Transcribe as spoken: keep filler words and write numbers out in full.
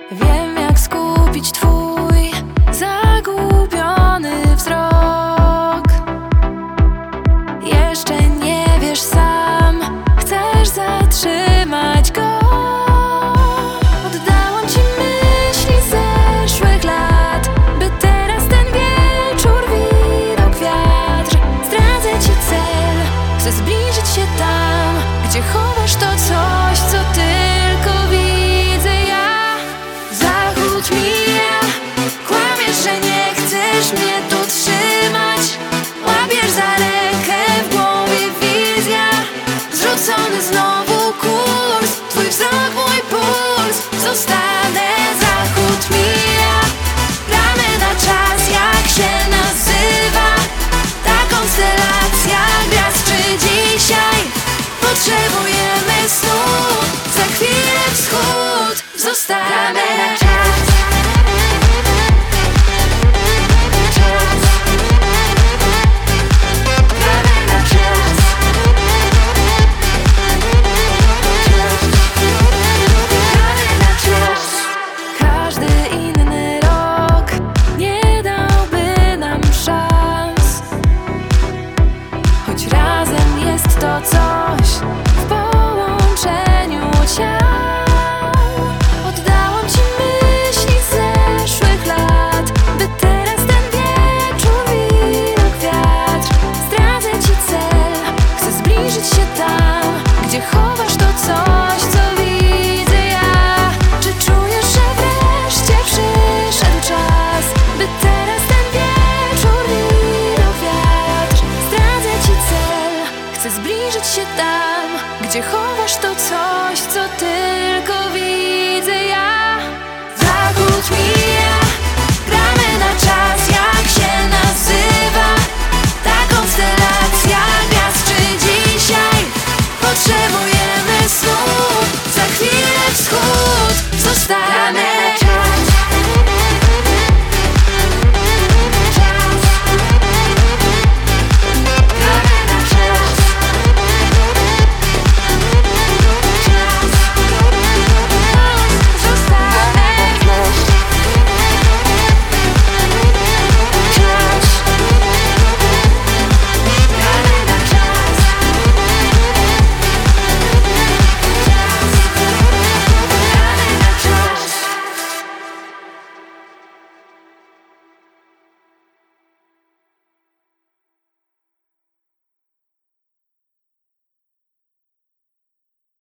Wiem, jak skupić twój zagubiony wzrok. Jeszcze nie wiesz sam, chcesz zatrzymać go. Oddałam ci myśli zeszłych lat, by teraz ten wieczór widok wiatr. Zdradzę ci cel, chcę zbliżyć się tam, gdzie chowasz to coś, co tylko widzę ja. Zachód mija, kłamiesz, że nie chcesz mnie tu trzymać. Łapiesz za rękę, w głowie wizja, zrzucony znowu kurs. Twój wzrok, mój puls, zostanę. Zachód mija, gramy na czas, jak się nazywa ta konstelacja gwiazd, czy dzisiaj potrzebujemy snu? Za chwilę wschód, zostanę. Na czas. Każdy inny rok nie dałby nam szans, choć razem jest to coś w połączeniu ciał. Oddałam ci myśli zeszłych lat, by teraz ten wieczór widok wiatr. Zdradzę ci cel, chcę zbliżyć się tam, gdzie chowasz to coś, co widzę ja. Czy czujesz, że wreszcie przyszedł czas, by teraz ten wieczór widok wiatr. Zdradzę ci cel, chcę zbliżyć się tam, gdzie chowasz to coś, co ty